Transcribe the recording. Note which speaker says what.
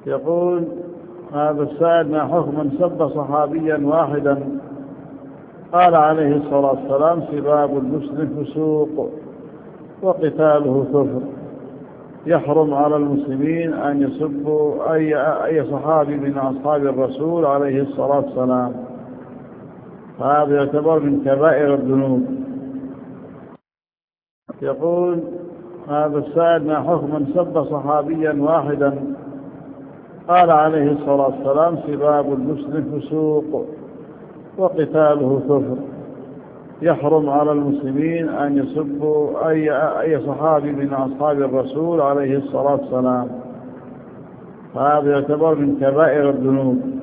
Speaker 1: يقول هذا السائل: ما حكم من سب صحابيا واحدا قال عليه الصلاة والسلام: سباب المسلم فسوق وقتاله كفر، يحرم على المسلمين أن يسبوا أي صحابي من أصحاب الرسول عليه الصلاة والسلام، فهذا يعتبر من كبائر الذنوب. يقول هذا السائل: ما حكم من سب صحابيا واحدا قال عليه الصلاة والسلام: سباب المسلم فسوق وقتاله كفر، يحرم على المسلمين أن يسبوا أي صحابي من أصحاب الرسول عليه الصلاة والسلام، فهذا يعتبر من كبائر الذنوب.